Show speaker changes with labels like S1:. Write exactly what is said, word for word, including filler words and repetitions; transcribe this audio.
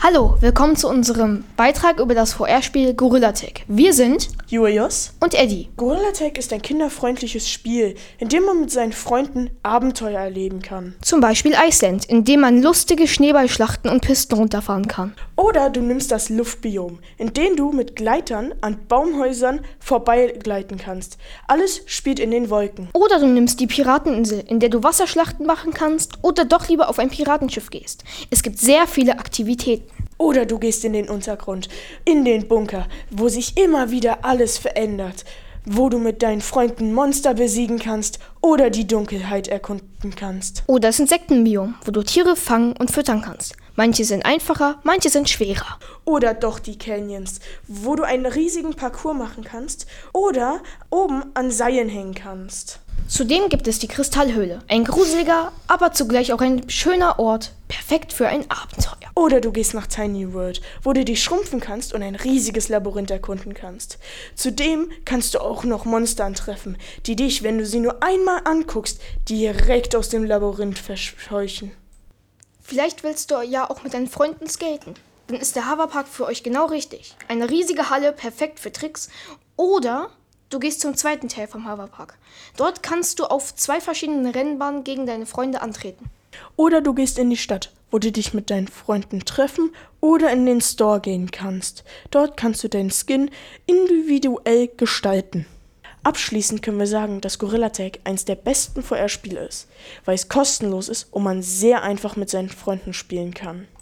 S1: Hallo, willkommen zu unserem Beitrag über das V R-Spiel Gorilla Tag. Wir sind
S2: Julius
S1: und Eddie.
S2: Gorilla Tag ist ein kinderfreundliches Spiel, in dem man mit seinen Freunden Abenteuer erleben kann.
S1: Zum Beispiel Iceland, in dem man lustige Schneeballschlachten und Pisten runterfahren kann.
S2: Oder du nimmst das Luftbiom, in dem du mit Gleitern an Baumhäusern vorbeigleiten kannst. Alles spielt in den Wolken.
S1: Oder du nimmst die Pirateninsel, in der du Wasserschlachten machen kannst oder doch lieber auf ein Piratenschiff gehst. Es gibt sehr viele Aktivitäten.
S2: Oder du gehst in den Untergrund, in den Bunker, wo sich immer wieder alles verändert, wo du mit deinen Freunden Monster besiegen kannst oder die Dunkelheit erkunden kannst.
S1: Oder das Insektenbiom, wo du Tiere fangen und füttern kannst. Manche sind einfacher, manche sind schwerer.
S2: Oder doch die Canyons, wo du einen riesigen Parcours machen kannst oder oben an Seilen hängen kannst.
S1: Zudem gibt es die Kristallhöhle, ein gruseliger, aber zugleich auch ein schöner Ort, perfekt für ein Abenteuer.
S2: Oder du gehst nach Tiny World, wo du dich schrumpfen kannst und ein riesiges Labyrinth erkunden kannst. Zudem kannst du auch noch Monster antreffen, die dich, wenn du sie nur einmal anguckst, direkt aus dem Labyrinth verscheuchen.
S1: Vielleicht willst du ja auch mit deinen Freunden skaten. Dann ist der Hoverpark für euch genau richtig. Eine riesige Halle, perfekt für Tricks. Oder du gehst zum zweiten Teil vom Hoverpark. Dort kannst du auf zwei verschiedenen Rennbahnen gegen deine Freunde antreten.
S2: Oder du gehst in die Stadt, wo du dich mit deinen Freunden treffen oder in den Store gehen kannst. Dort kannst du deinen Skin individuell gestalten. Abschließend können wir sagen, dass Gorilla Tag eines der besten V R-Spiele ist, weil es kostenlos ist und man sehr einfach mit seinen Freunden spielen kann.